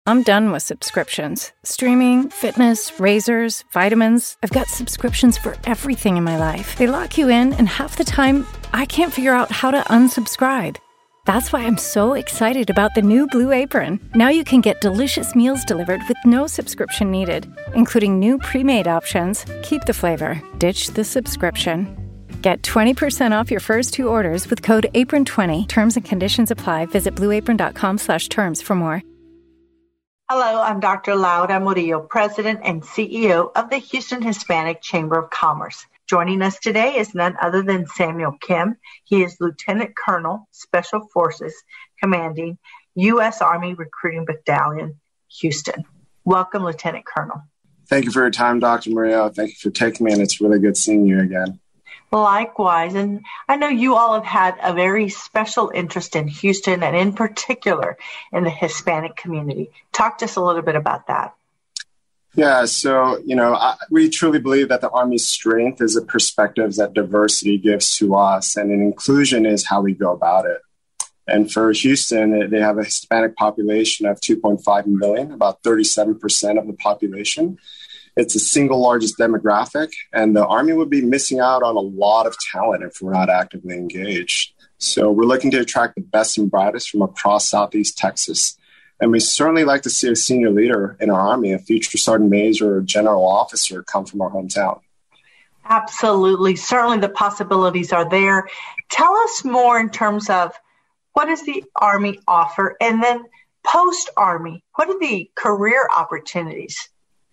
I'm done with subscriptions. Streaming, fitness, razors, vitamins. I've got subscriptions for everything in my life. They lock you in, and half the time, I can't figure out how to unsubscribe. That's why I'm so excited about the new Blue Apron. Now you can get delicious meals delivered with no subscription needed, including new pre-made options. Keep the flavor, ditch the subscription. Get 20% off your first 2 orders with code APRON20. Terms and conditions apply. Visit blueapron.com/terms for more. Hello, I'm Dr. Laura Murillo, President and CEO of the Houston Hispanic Chamber of Commerce. Joining us today is none other than Samuel Kim. He is Lieutenant Colonel, Special Forces, commanding U.S. Army Recruiting Battalion, Houston. Welcome, Lieutenant Colonel. Thank you for your time, Dr. Murillo. Thank you for taking me, and it's really good seeing you again. Likewise, and I know you all have had a very special interest in Houston and in particular in the Hispanic community. Talk to us a little bit about that. Yeah, so, we truly believe that the Army's strength is the perspectives that diversity gives to us, and inclusion is how we go about it. And for Houston, they have a Hispanic population of 2.5 million, about 37% of the population. It's the single largest demographic, and the Army would be missing out on a lot of talent if we're not actively engaged. So we're looking to attract the best and brightest from across Southeast Texas. And we certainly like to see a senior leader in our Army, a future sergeant major or general officer, come from our hometown. Absolutely. Certainly the possibilities are there. Tell us more in terms of what does the Army offer? And then post-Army, what are the career opportunities?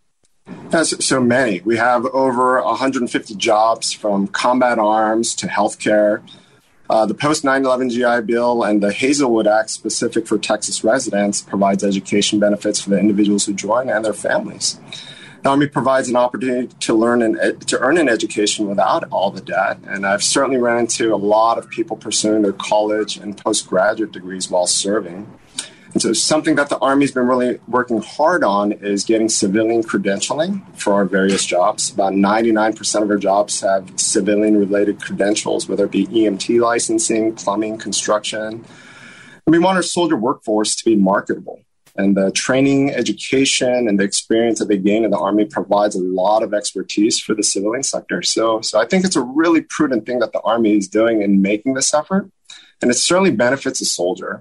So many. We have over 150 jobs from combat arms to healthcare. The post 9/11 GI Bill and the Hazelwood Act, specific for Texas residents, provides education benefits for the individuals who join and their families. The Army provides an opportunity to earn an education without all the debt, and I've certainly run into a lot of people pursuing their college and postgraduate degrees while serving. And so something that the Army's been really working hard on is getting civilian credentialing for our various jobs. About 99% of our jobs have civilian-related credentials, whether it be EMT licensing, plumbing, construction. And we want our soldier workforce to be marketable. And the training, education, and the experience that they gain in the Army provides a lot of expertise for the civilian sector. So I think it's a really prudent thing that the Army is doing in making this effort, and it certainly benefits the soldier.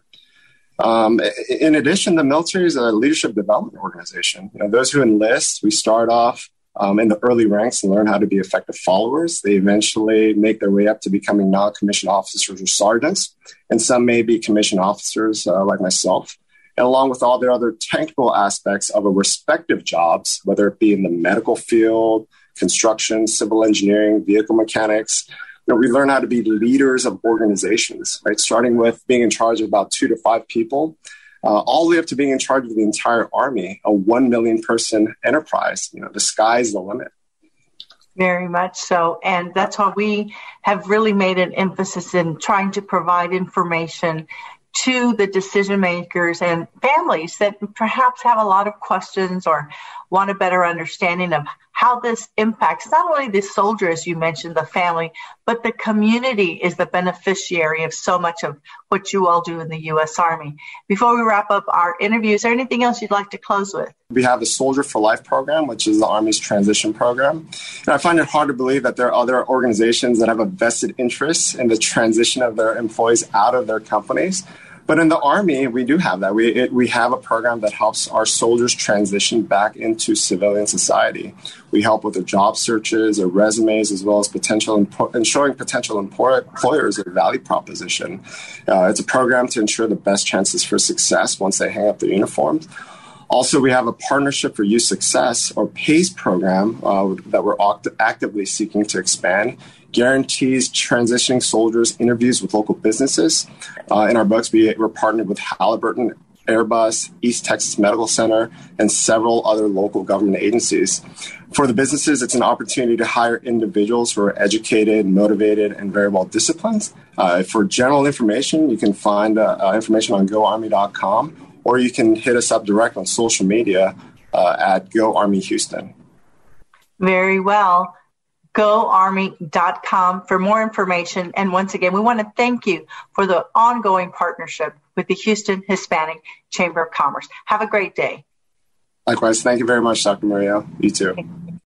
In addition, the military is a leadership development organization. Those who enlist, we start off in the early ranks and learn how to be effective followers. They eventually make their way up to becoming non-commissioned officers or sergeants, and some may be commissioned officers like myself. And along with all the other technical aspects of our respective jobs, whether it be in the medical field, construction, civil engineering, vehicle mechanics, we learn how to be leaders of organizations, right? Starting with being in charge of about 2 to 5 people, all the way up to being in charge of the entire Army, a 1 million person enterprise. The sky's the limit. Very much so. And that's why we have really made an emphasis in trying to provide information to the decision makers and families that perhaps have a lot of questions or want a better understanding of how this impacts not only the soldier, as you mentioned, the family, but the community is the beneficiary of so much of what you all do in the U.S. Army. Before we wrap up our interview, is there anything else you'd like to close with? We have the Soldier for Life program, which is the Army's transition program. And I find it hard to believe that there are other organizations that have a vested interest in the transition of their employees out of their companies. But in the Army, we do have that. We have a program that helps our soldiers transition back into civilian society. We help with their job searches, their resumes, as well as showing potential employers their value proposition. It's a program to ensure the best chances for success once they hang up their uniforms. Also, we have a Partnership for Youth Success, or PACE program, that we're actively seeking to expand. Guarantees transitioning soldiers interviews with local businesses. In our books, we're partnered with Halliburton, Airbus, East Texas Medical Center, and several other local government agencies. For the businesses, it's an opportunity to hire individuals who are educated, motivated, and very well disciplined. For general information, you can find information on goarmy.com, or you can hit us up direct on social media at Go Army Houston. Very well. goarmy.com for more information. And once again, we want to thank you for the ongoing partnership with the Houston Hispanic Chamber of Commerce. Have a great day. Likewise. Thank you very much, Dr. Murillo. You too. Okay.